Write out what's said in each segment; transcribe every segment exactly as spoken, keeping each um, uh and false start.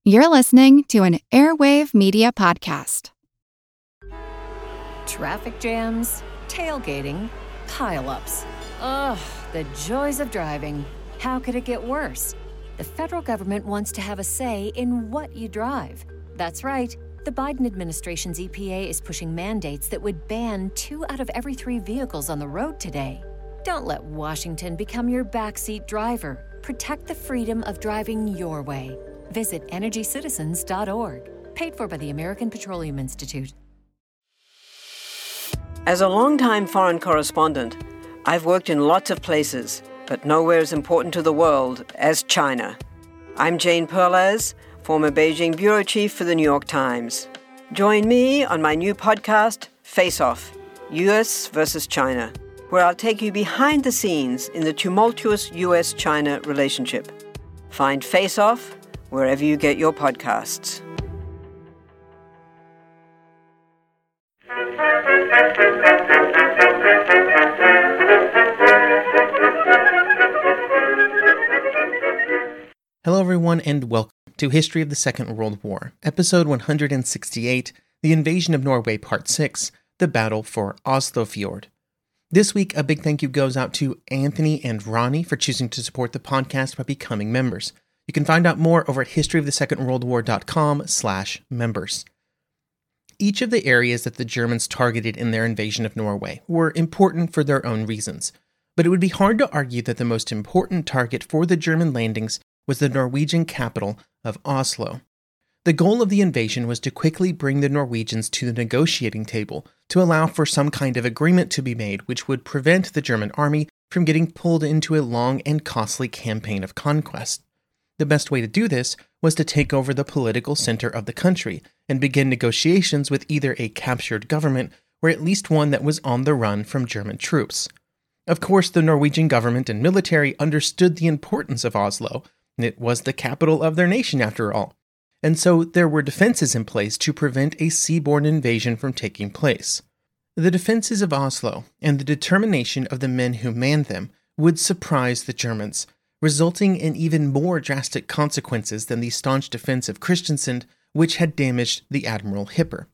You're listening to an Airwave Media Podcast. Traffic jams, tailgating, pile-ups. Ugh, the joys of driving. How could it get worse? The federal government wants to have a say in what you drive. That's right. The Biden administration's E P A is pushing mandates that would ban two out of every three vehicles on the road today. Don't let Washington become your backseat driver. Protect the freedom of driving your way. Visit energy citizens dot org. Paid for by the American Petroleum Institute. As a longtime foreign correspondent, I've worked in lots of places, but nowhere as important to the world as China. I'm Jane Perlez, former Beijing bureau chief for the New York Times. Join me on my new podcast, Face Off, U S versus China, where I'll take you behind the scenes in the tumultuous U S China relationship. Find Face Off wherever you get your podcasts. Hello everyone and welcome to History of the Second World War, episode one hundred sixty-eight, The Invasion of Norway Part six, The Battle for Oslofjord. This week, a big thank you goes out to Anthony and Ronnie for choosing to support the podcast by becoming members. You can find out more over at historyofthesecondworldwar.com slash members. Each of the areas that the Germans targeted in their invasion of Norway were important for their own reasons, but it would be hard to argue that the most important target for the German landings was the Norwegian capital of Oslo. The goal of the invasion was to quickly bring the Norwegians to the negotiating table to allow for some kind of agreement to be made which would prevent the German army from getting pulled into a long and costly campaign of conquest. The best way to do this was to take over the political center of the country and begin negotiations with either a captured government or at least one that was on the run from German troops. Of course, the Norwegian government and military understood the importance of Oslo. It was the capital of their nation after all. And so there were defenses in place to prevent a seaborne invasion from taking place. The defenses of Oslo and the determination of the men who manned them would surprise the Germans, resulting in even more drastic consequences than the staunch defense of Christiansand, which had damaged the Admiral Hipper.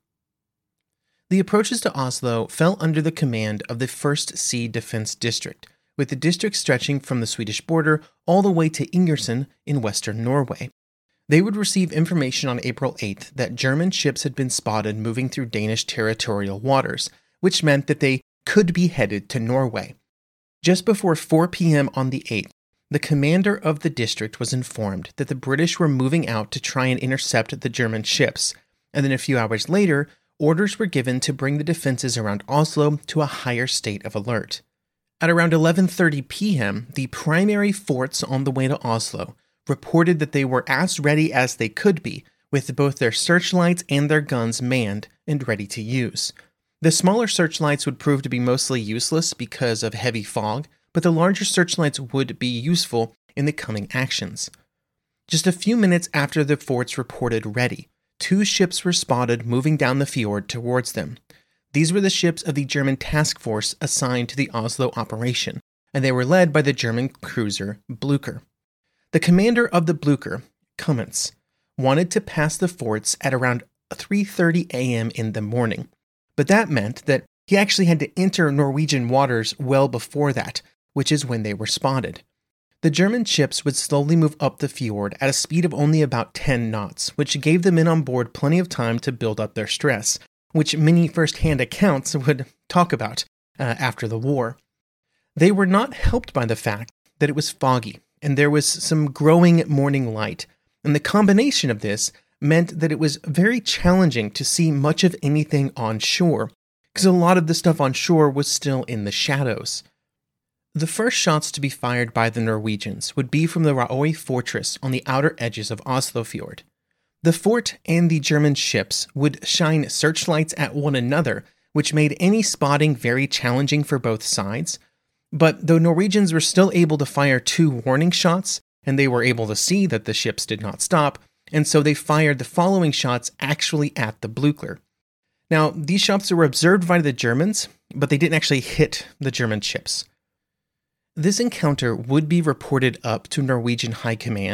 The approaches to Oslo fell under the command of the first Sea Defense District, with the district stretching from the Swedish border all the way to Ingersund in western Norway. They would receive information on April eighth that German ships had been spotted moving through Danish territorial waters, which meant that they could be headed to Norway. Just before four p.m. on the eighth, the commander of the district was informed that the British were moving out to try and intercept the German ships, and then a few hours later, orders were given to bring the defenses around Oslo to a higher state of alert. At around eleven thirty p.m., the primary forts on the way to Oslo reported that they were as ready as they could be, with both their searchlights and their guns manned and ready to use. The smaller searchlights would prove to be mostly useless because of heavy fog, but the larger searchlights would be useful in the coming actions. Just a few minutes after the forts reported ready, two ships were spotted moving down the fjord towards them. These were the ships of the German task force assigned to the Oslo operation, and they were led by the German cruiser Blücher. The commander of the Blücher, Cummins, wanted to pass the forts at around three thirty a.m. in the morning, but that meant that he actually had to enter Norwegian waters well before that, which is when they were spotted. The German ships would slowly move up the fjord at a speed of only about ten knots, which gave the men on board plenty of time to build up their stress, which many first-hand accounts would talk about uh, after the war. They were not helped by the fact that it was foggy, and there was some growing morning light, and the combination of this meant that it was very challenging to see much of anything on shore, because a lot of the stuff on shore was still in the shadows. The first shots to be fired by the Norwegians would be from the Raøy fortress on the outer edges of Oslofjord. The fort and the German ships would shine searchlights at one another, which made any spotting very challenging for both sides. But the Norwegians were still able to fire two warning shots, and they were able to see that the ships did not stop, and so they fired the following shots actually at the Blücher. Now, these shots were observed by the Germans, but they didn't actually hit the German ships. This encounter would be reported up to Norwegian High Command,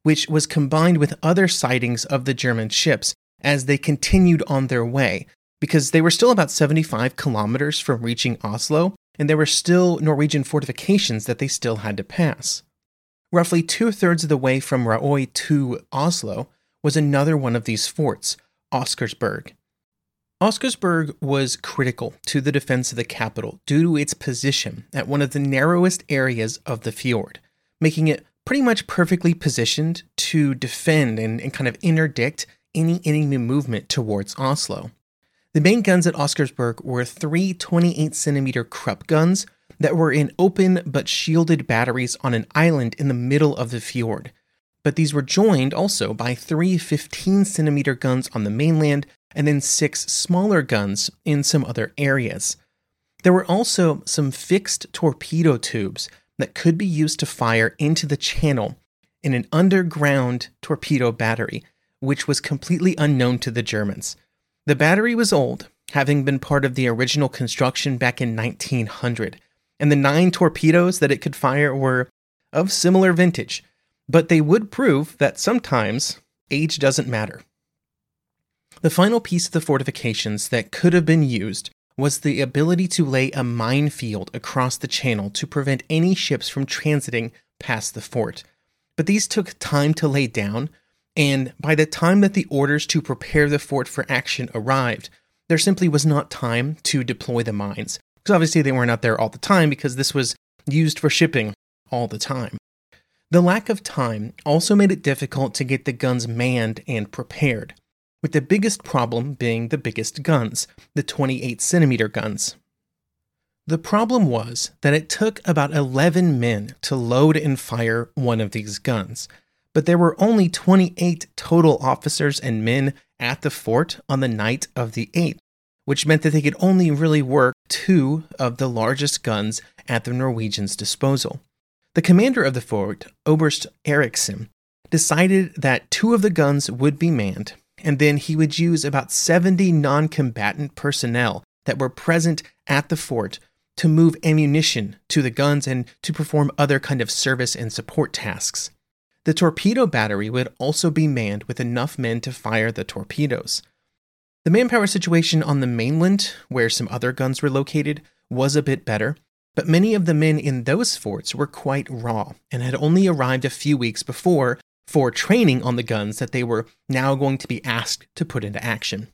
which was combined with other sightings of the German ships as they continued on their way, because they were still about seventy-five kilometers from reaching Oslo, and there were still Norwegian fortifications that they still had to pass. Roughly two-thirds of the way from Raøy to Oslo was another one of these forts, Oscarsborg. Oscarsborg was critical to the defense of the capital due to its position at one of the narrowest areas of the fjord, making it pretty much perfectly positioned to defend and, and kind of interdict any enemy movement towards Oslo. The main guns at Oscarsborg were three twenty-eight centimeter Krupp guns that were in open but shielded batteries on an island in the middle of the fjord. But these were joined also by three fifteen centimeter guns on the mainland and then six smaller guns in some other areas. There were also some fixed torpedo tubes that could be used to fire into the channel in an underground torpedo battery, which was completely unknown to the Germans. The battery was old, having been part of the original construction back in nineteen hundred, and the nine torpedoes that it could fire were of similar vintage, but they would prove that sometimes age doesn't matter. The final piece of the fortifications that could have been used was the ability to lay a minefield across the channel to prevent any ships from transiting past the fort. But these took time to lay down, and by the time that the orders to prepare the fort for action arrived, there simply was not time to deploy the mines, because obviously they weren't out there all the time because this was used for shipping all the time. The lack of time also made it difficult to get the guns manned and prepared, with the biggest problem being the biggest guns, the twenty-eight centimeter guns. The problem was that it took about eleven men to load and fire one of these guns, but there were only twenty-eight total officers and men at the fort on the night of the eighth, which meant that they could only really work two of the largest guns at the Norwegians' disposal. The commander of the fort, Oberst Eriksen, decided that two of the guns would be manned, and then he would use about seventy non-combatant personnel that were present at the fort to move ammunition to the guns and to perform other kind of service and support tasks. The torpedo battery would also be manned with enough men to fire the torpedoes. The manpower situation on the mainland, where some other guns were located, was a bit better, but many of the men in those forts were quite raw and had only arrived a few weeks before for training on the guns that they were now going to be asked to put into action.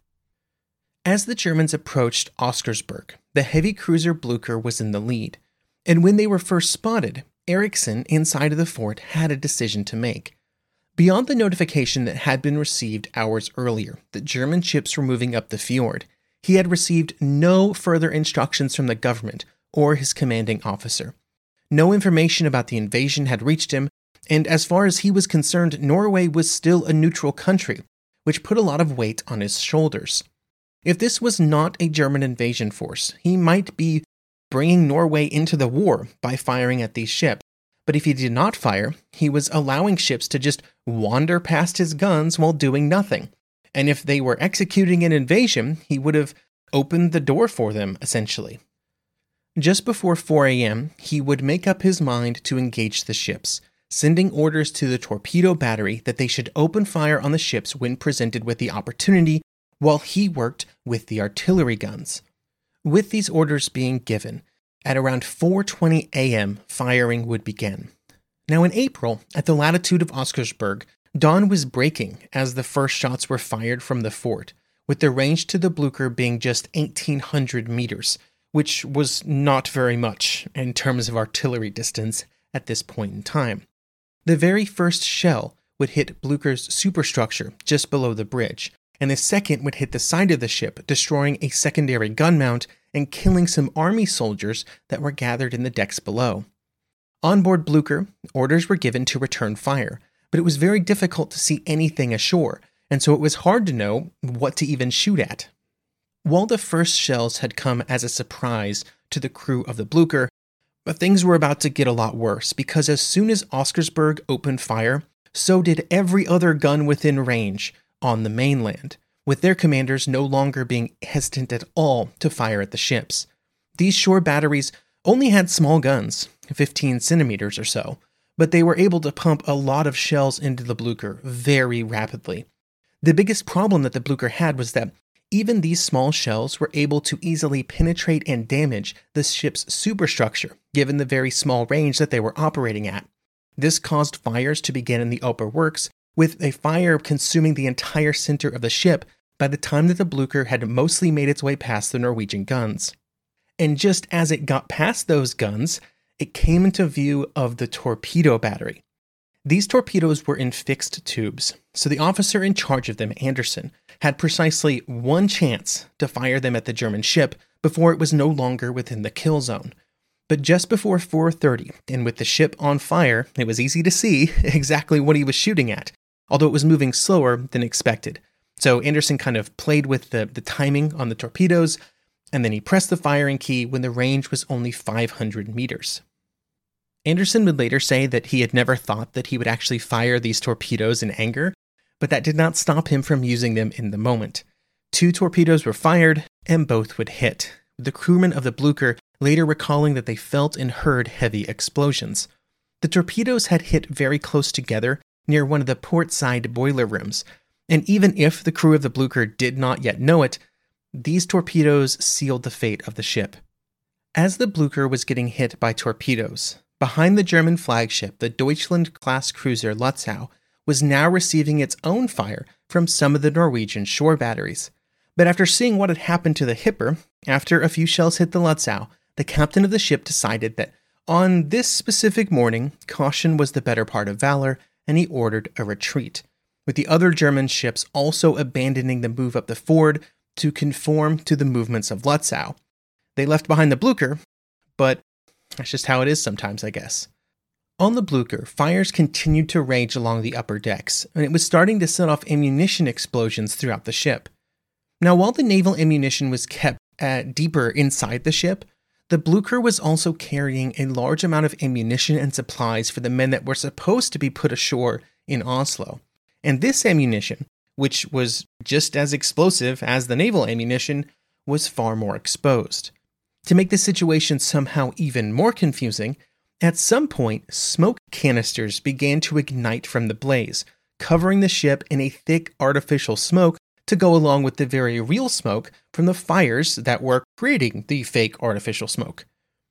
As the Germans approached Oscarsborg, the heavy cruiser Blücher was in the lead, and when they were first spotted, Eriksen inside of the fort had a decision to make. Beyond the notification that had been received hours earlier that German ships were moving up the fjord, he had received no further instructions from the government or his commanding officer. No information about the invasion had reached him, and as far as he was concerned, Norway was still a neutral country, which put a lot of weight on his shoulders. If this was not a German invasion force, he might be bringing Norway into the war by firing at these ships. But if he did not fire, he was allowing ships to just wander past his guns while doing nothing. And if they were executing an invasion, he would have opened the door for them, essentially. Just before four a.m., he would make up his mind to engage the ships, sending orders to the torpedo battery that they should open fire on the ships when presented with the opportunity, while he worked with the artillery guns. With these orders being given, at around four twenty a.m., firing would begin. Now in April, at the latitude of Oscarsborg, dawn was breaking as the first shots were fired from the fort, with the range to the Blücher being just eighteen hundred meters, which was not very much in terms of artillery distance at this point in time. The very first shell would hit Blücher's superstructure just below the bridge, and the second would hit the side of the ship, destroying a secondary gun mount and killing some army soldiers that were gathered in the decks below. On board Blücher, orders were given to return fire, but it was very difficult to see anything ashore, and so it was hard to know what to even shoot at. While the first shells had come as a surprise to the crew of the Blücher, but things were about to get a lot worse, because as soon as Oscarsborg opened fire, so did every other gun within range on the mainland, with their commanders no longer being hesitant at all to fire at the ships. These shore batteries only had small guns, fifteen centimeters or so, but they were able to pump a lot of shells into the Blücher very rapidly. The biggest problem that the Blücher had was that even these small shells were able to easily penetrate and damage the ship's superstructure, given the very small range that they were operating at. This caused fires to begin in the upper works, with a fire consuming the entire center of the ship by the time that the Blücher had mostly made its way past the Norwegian guns. And just as it got past those guns, it came into view of the torpedo battery. These torpedoes were in fixed tubes, so the officer in charge of them, Anderson, had precisely one chance to fire them at the German ship before it was no longer within the kill zone. But just before four thirty, and with the ship on fire, it was easy to see exactly what he was shooting at, although it was moving slower than expected. So Anderson kind of played with the, the timing on the torpedoes, and then he pressed the firing key when the range was only five hundred meters. Anderson would later say that he had never thought that he would actually fire these torpedoes in anger, but that did not stop him from using them in the moment. Two torpedoes were fired, and both would hit, with the crewmen of the Blücher later recalling that they felt and heard heavy explosions. The torpedoes had hit very close together near one of the port side boiler rooms, and even if the crew of the Blücher did not yet know it, these torpedoes sealed the fate of the ship. As the Blücher was getting hit by torpedoes, behind the German flagship, the Deutschland-class cruiser Lutzow was now receiving its own fire from some of the Norwegian shore batteries. But after seeing what had happened to the Hipper, after a few shells hit the Lutzow, the captain of the ship decided that on this specific morning, caution was the better part of valor, and he ordered a retreat, with the other German ships also abandoning the move up the ford to conform to the movements of Lutzow. They left behind the Blücher, but that's just how it is sometimes, I guess. On the Blücher, fires continued to rage along the upper decks, and it was starting to set off ammunition explosions throughout the ship. Now, while the naval ammunition was kept uh, deeper inside the ship, the Blücher was also carrying a large amount of ammunition and supplies for the men that were supposed to be put ashore in Oslo. And this ammunition, which was just as explosive as the naval ammunition, was far more exposed. To make the situation somehow even more confusing, at some point, smoke canisters began to ignite from the blaze, covering the ship in a thick artificial smoke to go along with the very real smoke from the fires that were creating the fake artificial smoke.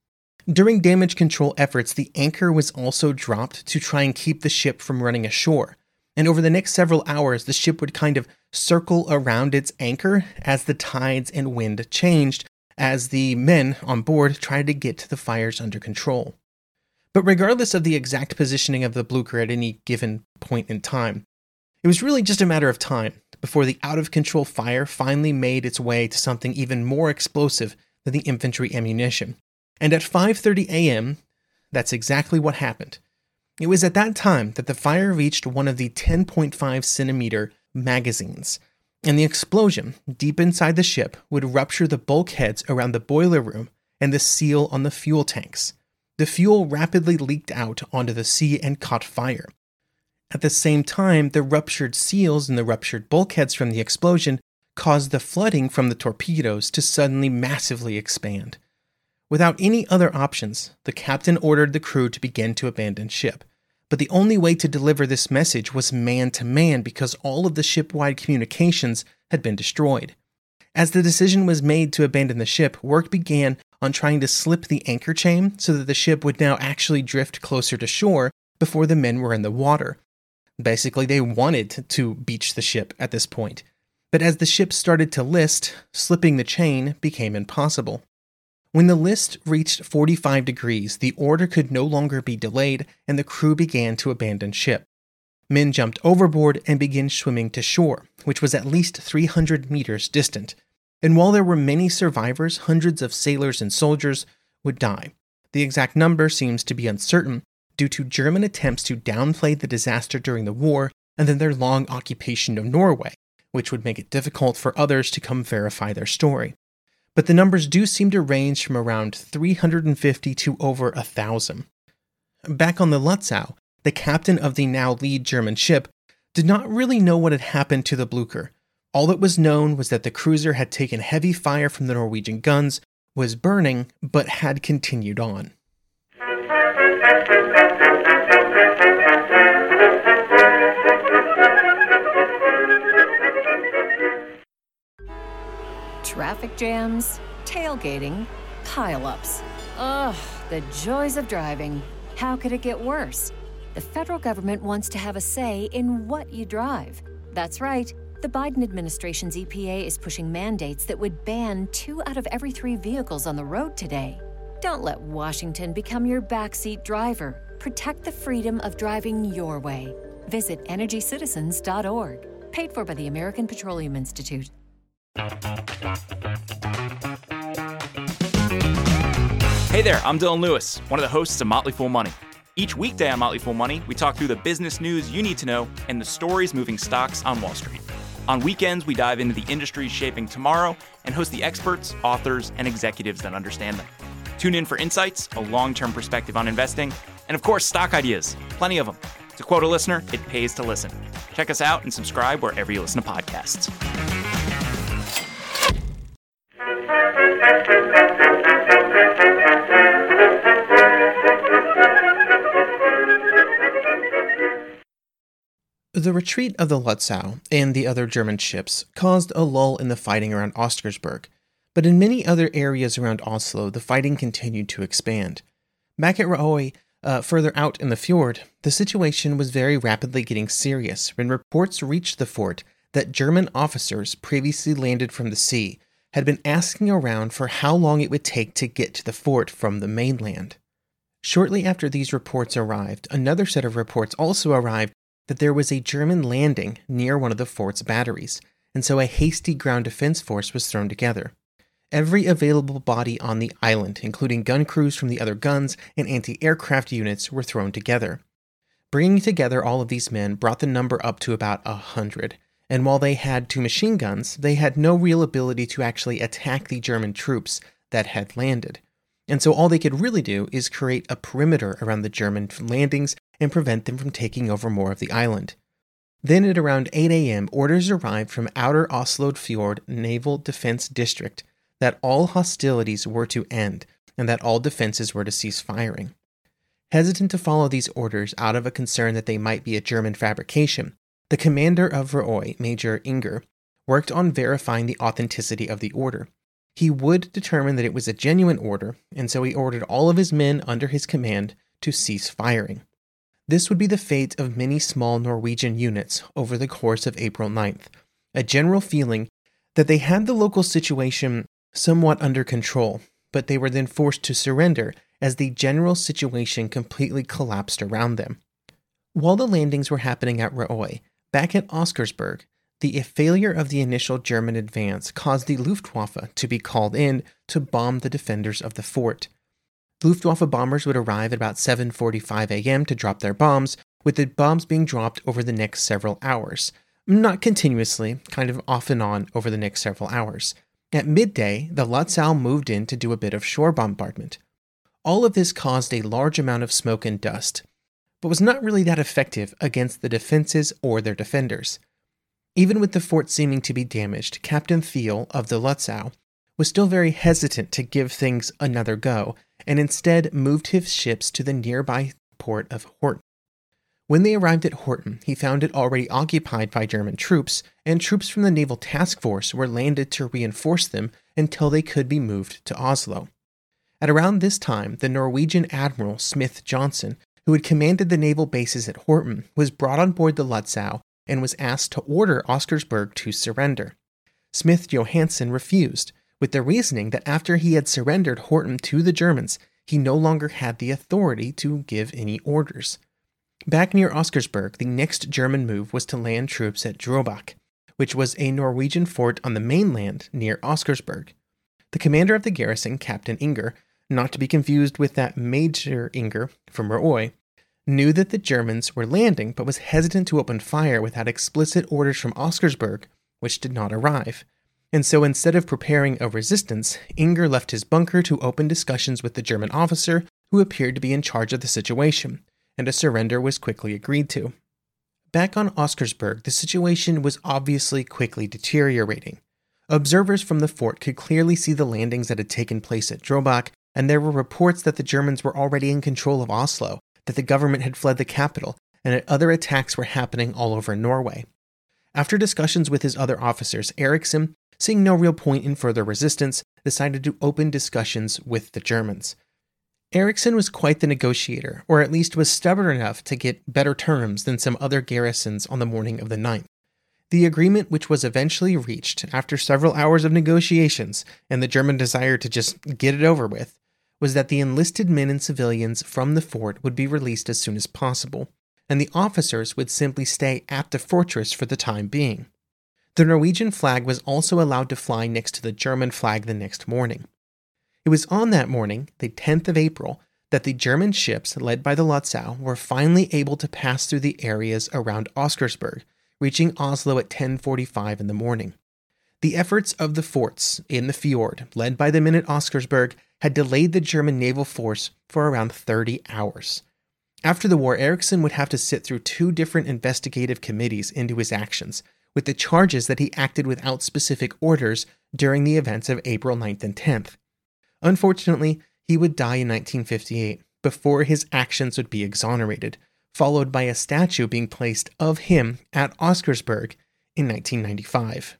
During damage control efforts, the anchor was also dropped to try and keep the ship from running ashore, and over the next several hours, the ship would kind of circle around its anchor as the tides and wind changed, as the men on board tried to get the fires under control. But regardless of the exact positioning of the Blücher at any given point in time, it was really just a matter of time before the out-of-control fire finally made its way to something even more explosive than the infantry ammunition. And at five thirty a.m., that's exactly what happened. It was at that time that the fire reached one of the ten point five centimeter magazines, and the explosion, deep inside the ship, would rupture the bulkheads around the boiler room and the seal on the fuel tanks. The fuel rapidly leaked out onto the sea and caught fire. At the same time, the ruptured seals and the ruptured bulkheads from the explosion caused the flooding from the torpedoes to suddenly massively expand. Without any other options, the captain ordered the crew to begin to abandon ship. But the only way to deliver this message was man-to-man because all of the ship-wide communications had been destroyed. As the decision was made to abandon the ship, work began on trying to slip the anchor chain so that the ship would now actually drift closer to shore before the men were in the water. Basically, they wanted to beach the ship at this point. But as the ship started to list, slipping the chain became impossible. When the list reached forty-five degrees, the order could no longer be delayed, and the crew began to abandon ship. Men jumped overboard and began swimming to shore, which was at least three hundred meters distant. And while there were many survivors, hundreds of sailors and soldiers would die. The exact number seems to be uncertain due to German attempts to downplay the disaster during the war and then their long occupation of Norway, which would make it difficult for others to come verify their story. But the numbers do seem to range from around three hundred fifty to over one thousand. Back on the Lutzow, the captain of the now lead German ship did not really know what had happened to the Blücher. All that was known was that the cruiser had taken heavy fire from the Norwegian guns, was burning, but had continued on. Traffic jams, tailgating, pile-ups. Ugh, the joys of driving. How could it get worse? The federal government wants to have a say in what you drive. That's right. The Biden administration's E P A is pushing mandates that would ban two out of every three vehicles on the road today. Don't let Washington become your backseat driver. Protect the freedom of driving your way. Visit energy citizens dot org. Paid for by the American Petroleum Institute. Hey there, I'm Dylan Lewis, one of the hosts of Motley Fool Money. Each weekday on Motley Fool Money, we talk through the business news you need to know and the stories moving stocks on Wall Street. On weekends, we dive into the industries shaping tomorrow and host the experts, authors, and executives that understand them. Tune in for insights, a long-term perspective on investing, and of course, stock ideas. Plenty of them. To quote a listener, it pays to listen. Check us out and subscribe wherever you listen to podcasts. The retreat of the Lutzow and the other German ships caused a lull in the fighting around Oscarsburg, but in many other areas around Oslo, the fighting continued to expand. Back at Røy, uh, further out in the fjord, the situation was very rapidly getting serious when reports reached the fort that German officers previously landed from the sea had been asking around for how long it would take to get to the fort from the mainland. Shortly after these reports arrived, another set of reports also arrived that there was a German landing near one of the fort's batteries, and so a hasty ground defense force was thrown together. Every available body on the island, including gun crews from the other guns and anti-aircraft units, were thrown together. Bringing together all of these men brought the number up to about a hundred, and while they had two machine guns, they had no real ability to actually attack the German troops that had landed. And so all they could really do is create a perimeter around the German landings and prevent them from taking over more of the island. Then at around eight a.m., orders arrived from Outer Oslo Fjord Naval Defense District that all hostilities were to end and that all defenses were to cease firing. Hesitant to follow these orders out of a concern that they might be a German fabrication, the commander of Røy, Major Inger, worked on verifying the authenticity of the order. He would determine that it was a genuine order, and so he ordered all of his men under his command to cease firing. This would be the fate of many small Norwegian units over the course of April ninth, a general feeling that they had the local situation somewhat under control, but they were then forced to surrender as the general situation completely collapsed around them. While the landings were happening at Røy, back at Oscarsburg, the failure of the initial German advance caused the Luftwaffe to be called in to bomb the defenders of the fort. Luftwaffe bombers would arrive at about seven forty-five a.m. to drop their bombs, with the bombs being dropped over the next several hours. Not continuously, kind of off and on over the next several hours. At midday, the Lutzow moved in to do a bit of shore bombardment. All of this caused a large amount of smoke and dust, but was not really that effective against the defenses or their defenders. Even with the fort seeming to be damaged, Captain Thiel of the Lutzow was still very hesitant to give things another go, and instead moved his ships to the nearby port of Horten. When they arrived at Horten, he found it already occupied by German troops, and troops from the Naval Task Force were landed to reinforce them until they could be moved to Oslo. At around this time, the Norwegian Admiral Smith Johnson, who had commanded the naval bases at Horten, was brought on board the Lutzow and was asked to order Oscarsburg to surrender. Smith Johansen refused, with the reasoning that after he had surrendered Horten to the Germans, he no longer had the authority to give any orders. Back near Oscarsburg, the next German move was to land troops at Drøbak, which was a Norwegian fort on the mainland near Oscarsburg. The commander of the garrison, Captain Inger, not to be confused with that Major Inger from Røy, knew that the Germans were landing but was hesitant to open fire without explicit orders from Oscarsburg, which did not arrive. And so instead of preparing a resistance, Inger left his bunker to open discussions with the German officer who appeared to be in charge of the situation, and a surrender was quickly agreed to. Back on Oscarsburg, the situation was obviously quickly deteriorating. Observers from the fort could clearly see the landings that had taken place at Drøbak, and there were reports that the Germans were already in control of Oslo, that the government had fled the capital, and that other attacks were happening all over Norway. After discussions with his other officers, Eriksson seeing no real point in further resistance, decided to open discussions with the Germans. Eriksson was quite the negotiator, or at least was stubborn enough to get better terms than some other garrisons on the morning of the ninth. The agreement, which was eventually reached after several hours of negotiations and the German desire to just get it over with, was that the enlisted men and civilians from the fort would be released as soon as possible, and the officers would simply stay at the fortress for the time being. The Norwegian flag was also allowed to fly next to the German flag the next morning. It was on that morning, the tenth of April, that the German ships led by the Lotzow were finally able to pass through the areas around Oscarsburg, reaching Oslo at ten forty-five in the morning. The efforts of the forts in the fjord, led by the men at Oscarsburg, had delayed the German naval force for around thirty hours. After the war, Eriksson would have to sit through two different investigative committees into his actions, with the charges that he acted without specific orders during the events of April ninth and tenth. Unfortunately, he would die in nineteen fifty-eight, before his actions would be exonerated, followed by a statue being placed of him at Oscarsburg in nineteen ninety-five.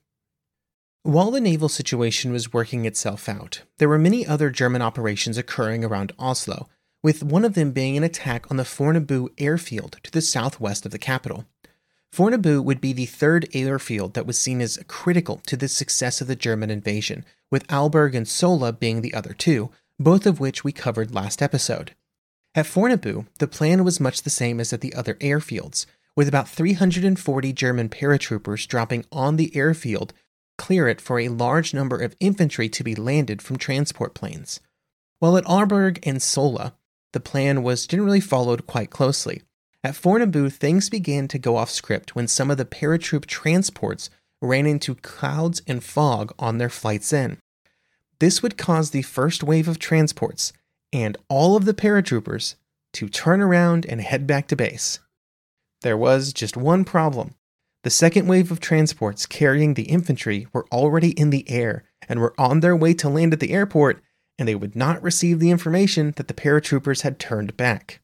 While the naval situation was working itself out, there were many other German operations occurring around Oslo, with one of them being an attack on the Fornebu airfield to the southwest of the capital. Fornebu would be the third airfield that was seen as critical to the success of the German invasion, with Alberg and Sola being the other two, both of which we covered last episode. At Fornebu, the plan was much the same as at the other airfields, with about three hundred forty German paratroopers dropping on the airfield, clear it for a large number of infantry to be landed from transport planes. While at Alberg and Sola, the plan was generally followed quite closely. At Fornebu, things began to go off script when some of the paratroop transports ran into clouds and fog on their flights in. This would cause the first wave of transports and all of the paratroopers to turn around and head back to base. There was just one problem. The second wave of transports carrying the infantry were already in the air and were on their way to land at the airport, and they would not receive the information that the paratroopers had turned back.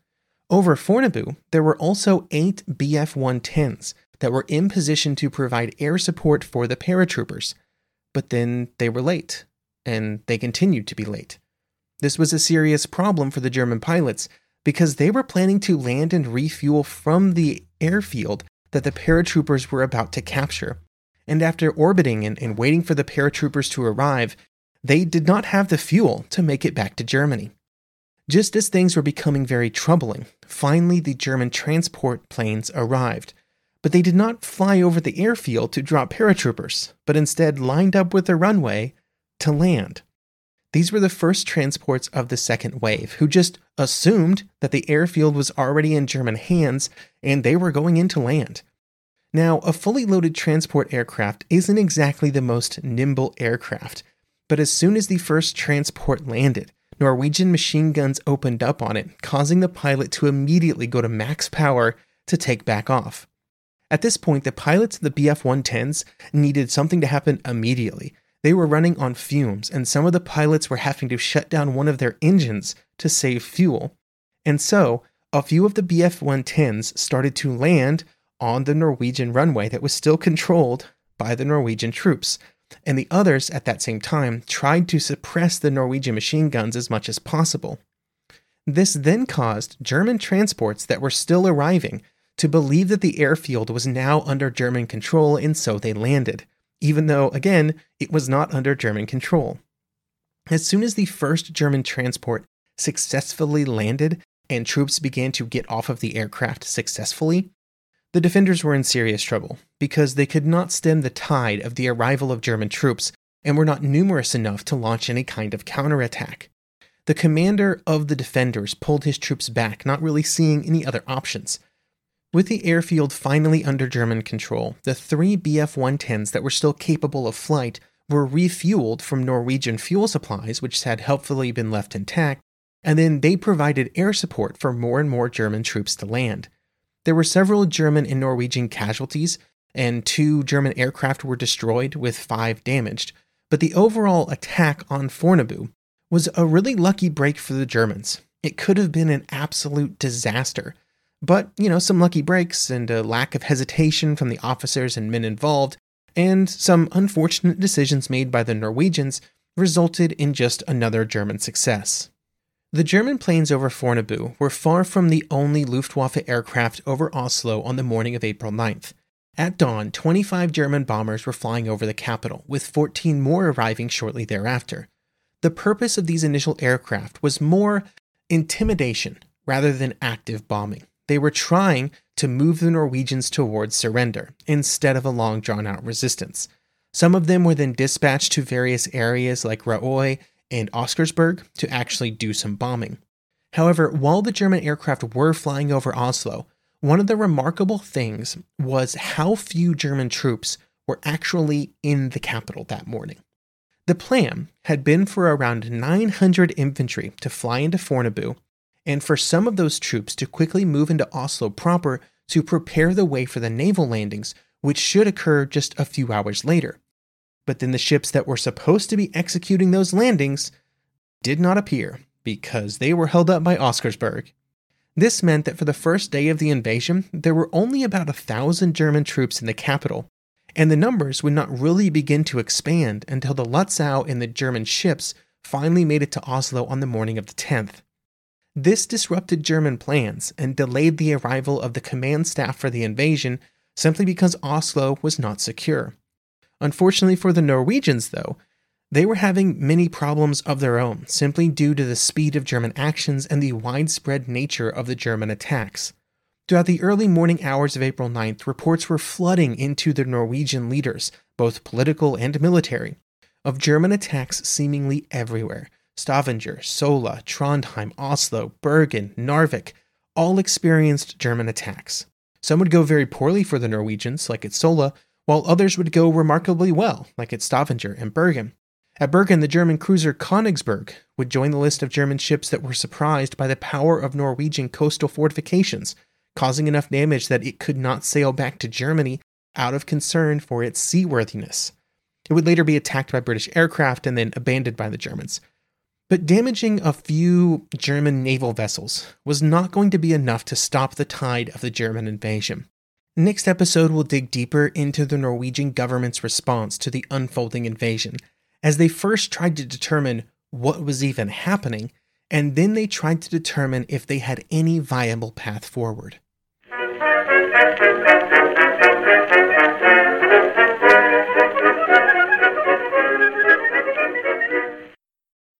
Over Fornebu, there were also eight B F one tens that were in position to provide air support for the paratroopers, but then they were late, and they continued to be late. This was a serious problem for the German pilots because they were planning to land and refuel from the airfield that the paratroopers were about to capture, and after orbiting and, and waiting for the paratroopers to arrive, they did not have the fuel to make it back to Germany. Just as things were becoming very troubling, finally the German transport planes arrived, but they did not fly over the airfield to drop paratroopers, but instead lined up with the runway to land. These were the first transports of the second wave, who just assumed that the airfield was already in German hands and they were going in to land. Now, a fully loaded transport aircraft isn't exactly the most nimble aircraft, but as soon as the first transport landed, Norwegian machine guns opened up on it, causing the pilot to immediately go to max power to take back off. At this point, the pilots of the B F one tens needed something to happen immediately. They were running on fumes, and some of the pilots were having to shut down one of their engines to save fuel. And so, a few of the B F one tens started to land on the Norwegian runway that was still controlled by the Norwegian troops, and the others at that same time tried to suppress the Norwegian machine guns as much as possible. This then caused German transports that were still arriving to believe that the airfield was now under German control, and so they landed, even though, again, it was not under German control. As soon as the first German transport successfully landed and troops began to get off of the aircraft successfully, the defenders were in serious trouble because they could not stem the tide of the arrival of German troops and were not numerous enough to launch any kind of counterattack. The commander of the defenders pulled his troops back, not really seeing any other options. With the airfield finally under German control, the three B F one tens that were still capable of flight were refueled from Norwegian fuel supplies, which had helpfully been left intact, and then they provided air support for more and more German troops to land. There were several German and Norwegian casualties, and two German aircraft were destroyed, with five damaged, but the overall attack on Fornebu was a really lucky break for the Germans. It could have been an absolute disaster. But, you know, some lucky breaks and a lack of hesitation from the officers and men involved and some unfortunate decisions made by the Norwegians resulted in just another German success. The German planes over Fornebu were far from the only Luftwaffe aircraft over Oslo on the morning of April ninth. At dawn, twenty-five German bombers were flying over the capital, with fourteen more arriving shortly thereafter. The purpose of these initial aircraft was more intimidation rather than active bombing. They were trying to move the Norwegians towards surrender, instead of a long drawn-out resistance. Some of them were then dispatched to various areas like Raøy and Oscarsburg to actually do some bombing. However, while the German aircraft were flying over Oslo, one of the remarkable things was how few German troops were actually in the capital that morning. The plan had been for around nine hundred infantry to fly into Fornebu, and for some of those troops to quickly move into Oslo proper to prepare the way for the naval landings, which should occur just a few hours later. But then the ships that were supposed to be executing those landings did not appear because they were held up by Oscarsburg. This meant that for the first day of the invasion, there were only about a thousand German troops in the capital, and the numbers would not really begin to expand until the Lutzow and the German ships finally made it to Oslo on the morning of the tenth. This disrupted German plans and delayed the arrival of the command staff for the invasion simply because Oslo was not secure. Unfortunately for the Norwegians, though, they were having many problems of their own, simply due to the speed of German actions and the widespread nature of the German attacks. Throughout the early morning hours of April ninth, reports were flooding into the Norwegian leaders, both political and military, of German attacks seemingly everywhere. Stavanger, Sola, Trondheim, Oslo, Bergen, Narvik all experienced German attacks. Some would go very poorly for the Norwegians, like at Sola, while others would go remarkably well, like at Stavanger and Bergen. At Bergen, the German cruiser Königsberg would join the list of German ships that were surprised by the power of Norwegian coastal fortifications, causing enough damage that it could not sail back to Germany out of concern for its seaworthiness. It would later be attacked by British aircraft and then abandoned by the Germans. But damaging a few German naval vessels was not going to be enough to stop the tide of the German invasion. Next episode will dig deeper into the Norwegian government's response to the unfolding invasion, as they first tried to determine what was even happening, and then they tried to determine if they had any viable path forward.